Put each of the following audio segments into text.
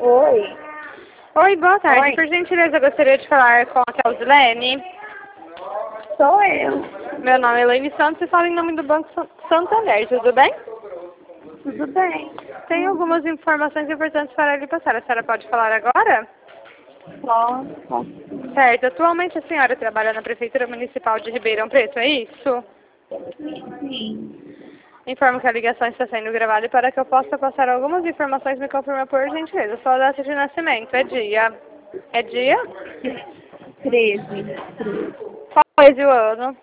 Oi. Oi, boa tarde. Oi. Por gentileza, eu gostaria de falar com a Kelsilene. Sou eu. Meu nome é Elaine Santos e falo em nome do Banco Santander, tudo bem? Tudo bem? Tenho algumas informações importantes para lhe passar. A senhora pode falar agora? Posso. Certo. Atualmente a senhora trabalha na Prefeitura Municipal de Ribeirão Preto, é isso? Sim. Informo que a ligação está sendo gravada e para que eu possa passar algumas informações, me confirma por gentileza. Sua data de nascimento é dia? É dia? 13. Qual mês e o ano?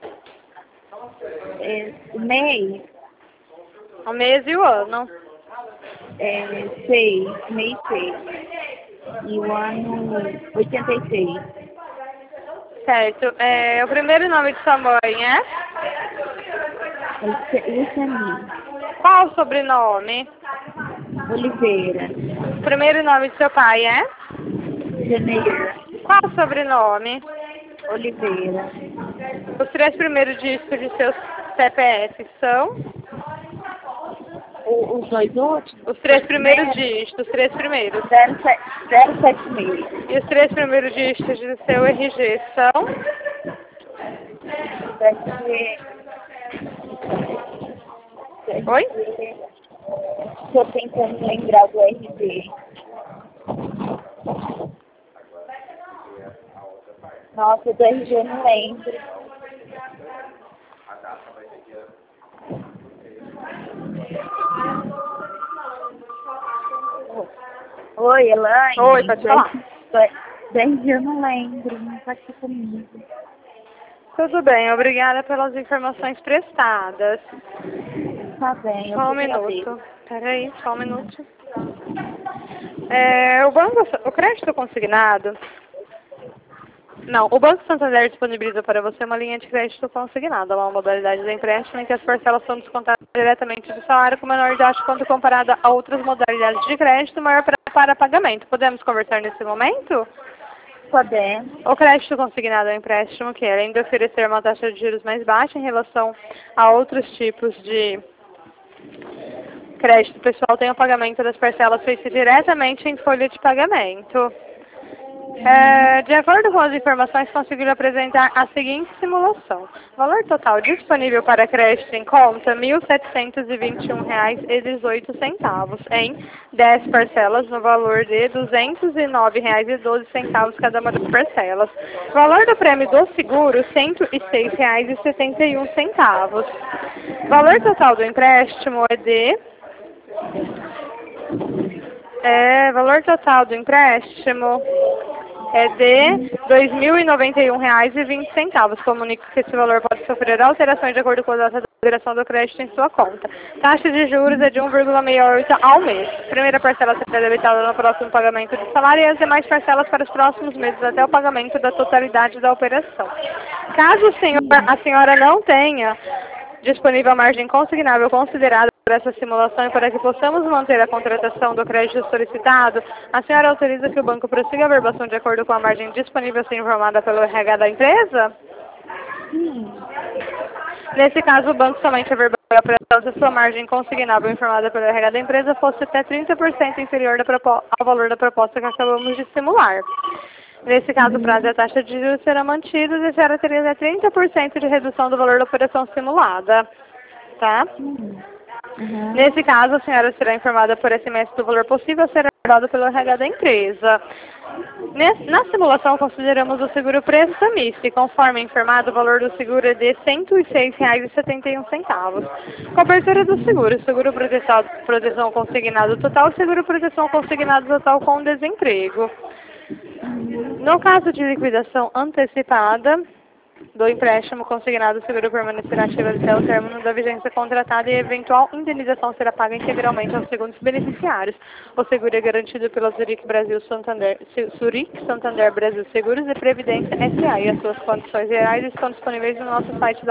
O mês O mês e o ano. é 6. Mês 6. E o ano 86. Certo. O primeiro nome de sua mãe é? Luciane Qual o sobrenome? Oliveira. O primeiro nome de seu pai é? Janeiro. Qual o sobrenome? Oliveira. Os três primeiros dígitos de seu CPF são? Os dois últimos? Os três primeiros dígitos, os três primeiros. 076. E os três primeiros dígitos de seu RG são? Oi? Estou tentando lembrar do RG. Nossa, do RG eu não lembro. Oi, Elaine. Oi, pode falar. Do RG eu não lembro, não pode ser comigo. Tudo bem, obrigada pelas informações prestadas. Tá bem, Só um que agradeço. minuto. Peraí, só um minuto. O crédito consignado. Não, o Banco Santander disponibiliza para você uma linha de crédito consignada, uma modalidade de empréstimo em que as parcelas são descontadas diretamente do salário com menor taxa quando comparada a outras modalidades de crédito maior para pagamento. Podemos conversar nesse momento? Podemos. O crédito consignado é um empréstimo que, além de oferecer uma taxa de juros mais baixa em relação a outros tipos de crédito pessoal, tem o pagamento das parcelas feito diretamente em folha de pagamento. De acordo com as informações, conseguiram apresentar a seguinte simulação. Valor total disponível para crédito em conta, R$ 1.721,18 em 10 parcelas no valor de R$ 209,12 cada uma das parcelas. Valor do prêmio do seguro, R$ 106,71. Valor total do empréstimo é de... valor total do empréstimo é de R$ 2.091,20. Comunico que esse valor pode sofrer alterações de acordo com a data da liberação do crédito em sua conta. Taxa de juros é de 1,68 ao mês. Primeira parcela será debitada no próximo pagamento de salário e as demais parcelas para os próximos meses até o pagamento da totalidade da operação. Caso a senhora não tenha disponível a margem consignável considerada por essa simulação e para que possamos manter a contratação do crédito solicitado, a senhora autoriza que o banco prossiga a verbação de acordo com a margem disponível a ser informada pelo RH da empresa? Sim. Nesse caso, o banco somente averbaria a prestação se a sua margem consignável informada pelo RH da empresa fosse até 30% inferior ao valor da proposta que acabamos de simular. Nesse caso, o prazo e a taxa de juros serão mantidos e a senhora teria até 30% de redução do valor da operação simulada. Tá? Nesse caso, a senhora será informada por SMS do valor possível a ser dado pelo RH da empresa. Na simulação, consideramos o seguro preço e conforme informado, o valor do seguro é de R$ 106,71. Cobertura do seguro, seguro proteção consignado total, seguro proteção consignado total com desemprego. No caso de liquidação antecipada do empréstimo consignado, o seguro permanecerá ativo até o término da vigência contratada e a eventual indenização será paga integralmente aos segundos beneficiários. O seguro é garantido pela Zurich Santander Brasil Seguros e Previdência S.A. e as suas condições gerais estão disponíveis no nosso site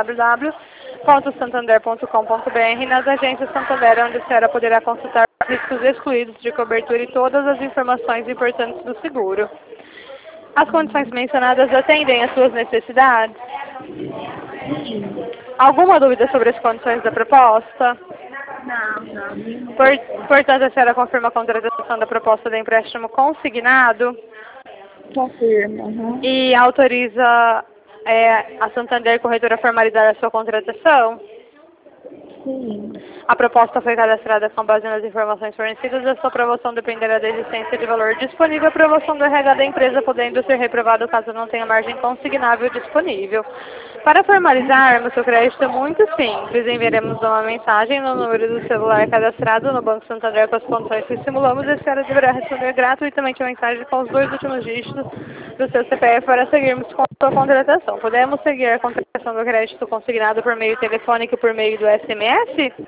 www.santander.com.br e nas agências Santander, onde a senhora poderá consultar os riscos excluídos de cobertura e todas as informações importantes do seguro. As condições mencionadas atendem às suas necessidades? Sim. Alguma dúvida sobre as condições da proposta? Não, nenhuma. Portanto, a senhora confirma a contratação da proposta de empréstimo consignado Confirma, e autoriza a Santander Corretora a formalizar a sua contratação? Sim. A proposta foi cadastrada com base nas informações fornecidas. A sua aprovação dependerá da existência de valor disponível. A aprovação do RH da empresa podendo ser reprovado caso não tenha margem consignável disponível. Para formalizarmos o crédito é muito simples. Enviaremos uma mensagem no número do celular cadastrado no Banco Santander com as condições que simulamos. A senhora deverá responder gratuitamente a mensagem com os 2 últimos dígitos do seu CPF para seguirmos com a sua contratação. Podemos seguir a contratação do crédito consignado por meio telefônico e por meio do SMS?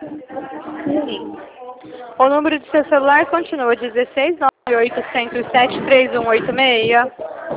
Sim. O número de seu celular continua 16 98107 3186.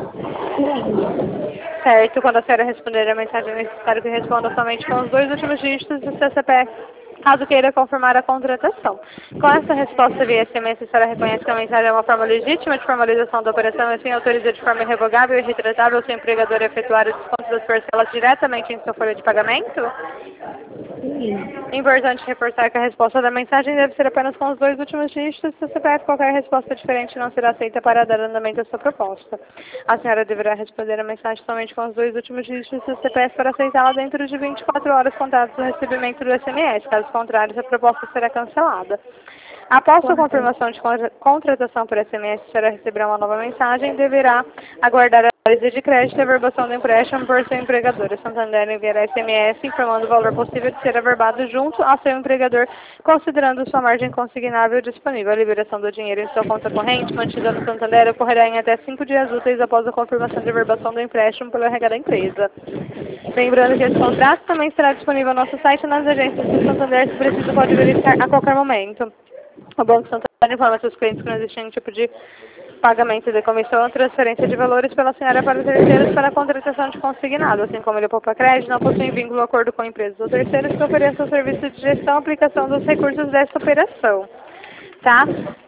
Sim. Certo, quando a senhora responder a mensagem, é necessário que responda somente com os 2 últimos dígitos do seu CPF, caso queira confirmar a contratação. Com essa resposta via SMS, a senhora reconhece que a mensagem é uma forma legítima de formalização da operação e assim autoriza de forma irrevogável e retratável o seu empregador a efetuar o desconto das parcelas diretamente em sua folha de pagamento? Sim. Importante reforçar que a resposta da mensagem deve ser apenas com os 2 últimos dígitos do seu CPF. Qualquer resposta diferente não será aceita para dar andamento à sua proposta. A senhora deverá responder a mensagem somente com os 2 últimos dígitos do seu CPF para aceitá-la dentro de 24 horas contados do recebimento do SMS. Caso contrário, a proposta será cancelada. Após sua confirmação de contratação por SMS, a senhora receberá uma nova mensagem e deverá aguardar a análise de crédito e averbação do empréstimo por seu empregador. A Santander enviará SMS informando o valor possível de ser averbado junto ao seu empregador, considerando sua margem consignável disponível. A liberação do dinheiro em sua conta corrente, mantida no Santander, ocorrerá em até 5 dias úteis após a confirmação de averbação do empréstimo pelo RH da empresa. Lembrando que esse contrato também será disponível no nosso site e nas agências do Santander, se preciso pode verificar a qualquer momento. O Banco Santander informa seus clientes que não existe nenhum tipo de pagamento de comissão ou transferência de valores pela senhora para terceiros para a contratação de consignado, assim como ele poupa crédito, não possui vínculo ou acordo com empresas ou terceiros que ofereçam o serviço de gestão e aplicação dos recursos desta operação. Tá?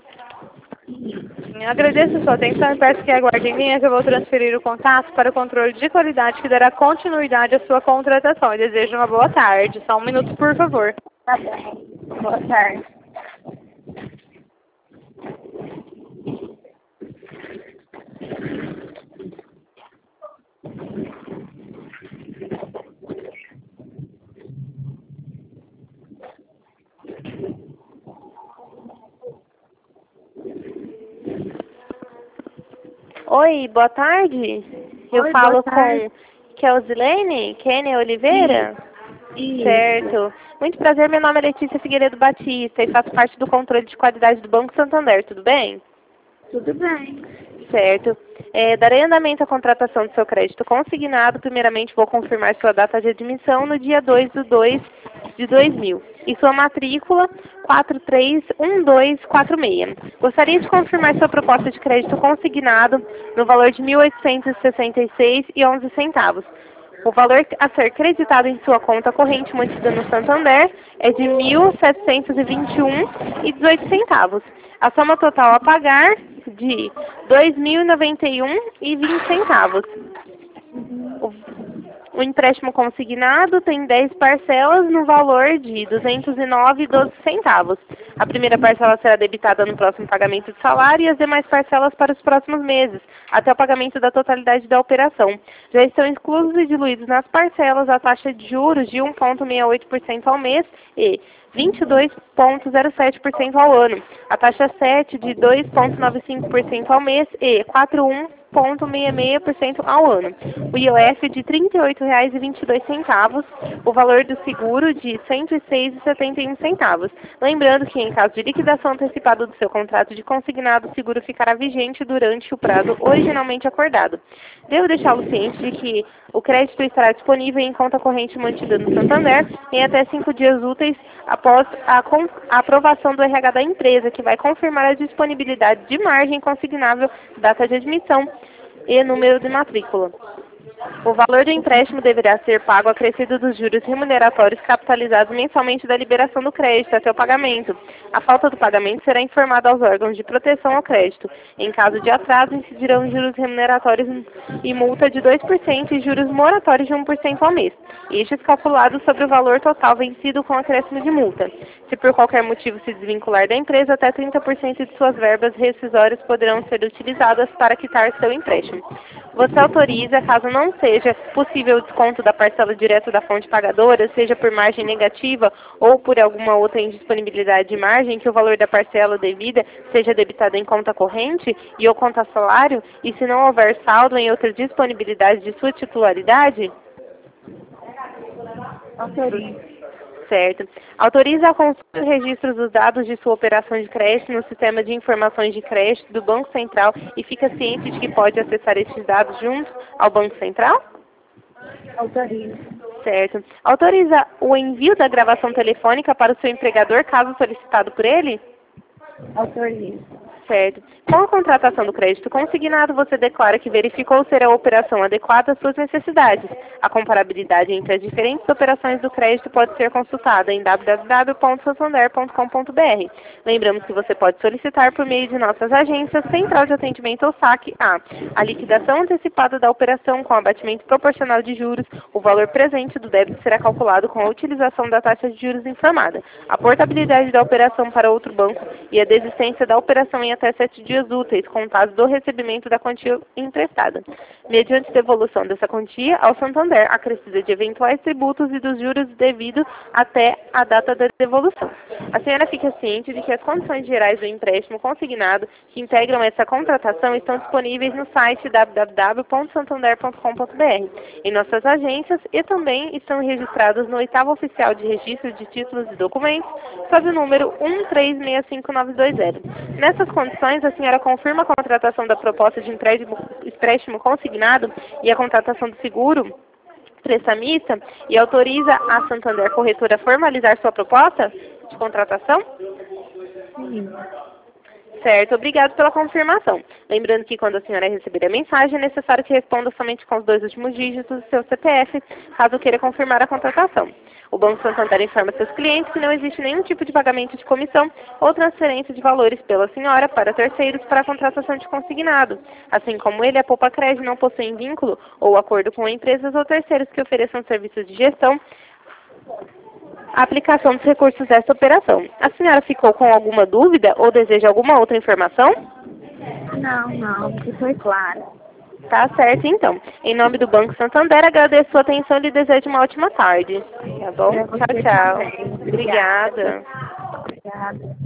Agradeço a sua atenção e peço que aguarde em linha que eu vou transferir o contato para o controle de qualidade que dará continuidade à sua contratação. Eu desejo uma boa tarde. Só 1 minuto, por favor. Tá bem. Boa tarde. Oi, boa tarde. Eu Oi, falo boa tarde. com Kelsilene Kênia Oliveira? Isso. Certo. Muito prazer, meu nome é Letícia Figueiredo Batista e faço parte do controle de qualidade do Banco Santander, tudo bem? Tudo bem. Certo. Darei andamento à contratação do seu crédito consignado. Primeiramente, vou confirmar sua data de admissão no dia 2/2/2000 e sua matrícula 431246. Gostaria de confirmar sua proposta de crédito consignado no valor de R$ 1.866,11. O valor a ser creditado em sua conta corrente mantida no Santander é de R$ 1.721,18. A soma total a pagar de R$ 2.091,20. O empréstimo consignado tem 10 parcelas no valor de R$ 209,12. A primeira parcela será debitada no próximo pagamento de salário e as demais parcelas para os próximos meses, até o pagamento da totalidade da operação. Já estão inclusos e diluídos nas parcelas a taxa de juros de 1,68% ao mês e 22,07% ao ano, a taxa 7 de 2,95% ao mês e 4,1,66% ao ano, o IOF de R$ 38,22, o valor do seguro de R$ 106,71. Lembrando que, em caso de liquidação antecipada do seu contrato de consignado, o seguro ficará vigente durante o prazo originalmente acordado. Devo deixá-lo ciente de que o crédito estará disponível em conta corrente mantida no Santander em até 5 dias úteis após a aprovação do RH da empresa, que vai confirmar a disponibilidade de margem consignável, data de admissão e número de matrícula. O valor do empréstimo deverá ser pago acrescido dos juros remuneratórios capitalizados mensalmente da liberação do crédito até o pagamento. A falta do pagamento será informada aos órgãos de proteção ao crédito. Em caso de atraso, incidirão juros remuneratórios e multa de 2% e juros moratórios de 1% ao mês. Estes calculados sobre o valor total vencido com acréscimo de multa. Se por qualquer motivo se desvincular da empresa, até 30% de suas verbas rescisórias poderão ser utilizadas para quitar seu empréstimo. Você autoriza, caso não seja possível o desconto da parcela direto da fonte pagadora, seja por margem negativa ou por alguma outra indisponibilidade de margem, que o valor da parcela devida seja debitado em conta corrente e ou conta salário, e se não houver saldo em outra disponibilidade de sua titularidade? Autorizo. Certo. Autoriza a consulta e registro dos dados de sua operação de crédito no sistema de informações de crédito do Banco Central e fica ciente de que pode acessar esses dados junto ao Banco Central? Autorizo. Certo. Autoriza o envio da gravação telefônica para o seu empregador, caso solicitado por ele? Autorizo. Certo. Com a contratação do crédito consignado, você declara que verificou ser a operação adequada às suas necessidades. A comparabilidade entre as diferentes operações do crédito pode ser consultada em www.santander.com.br. Lembramos que você pode solicitar por meio de nossas agências, Central de Atendimento ou SAC, a liquidação antecipada da operação com abatimento proporcional de juros. O valor presente do débito será calculado com a utilização da taxa de juros informada, a portabilidade da operação para outro banco e a desistência da operação em até 7 dias úteis, contados do recebimento da quantia emprestada, mediante devolução dessa quantia ao Santander, acrescida de eventuais tributos e dos juros devidos até a data da devolução. A senhora fica ciente de que as condições gerais do empréstimo consignado que integram essa contratação estão disponíveis no site www.santander.com.br, em nossas agências e também estão registradas no 8º Oficial de Registro de Títulos e Documentos, sob o número 1365920. Nessas condições, a senhora confirma a contratação da proposta de empréstimo consignado e a contratação do seguro prestamista e autoriza a Santander Corretora a formalizar sua proposta de contratação? Sim. Certo, obrigado pela confirmação. Lembrando que quando a senhora receber a mensagem, é necessário que responda somente com os 2 últimos dígitos do seu CPF, caso queira confirmar a contratação. O Banco Santander informa seus clientes que não existe nenhum tipo de pagamento de comissão ou transferência de valores pela senhora para terceiros para a contratação de consignado. Assim como ele, a Poupa Cred não possui vínculo ou acordo com empresas ou terceiros que ofereçam serviços de gestão, a aplicação dos recursos dessa operação. A senhora ficou com alguma dúvida ou deseja alguma outra informação? Não, isso foi claro. Tá certo, então. Em nome do Banco Santander, agradeço a sua atenção e lhe desejo uma ótima tarde. Tá bom? Pra você Tchau, tchau. também. Obrigada. Obrigada.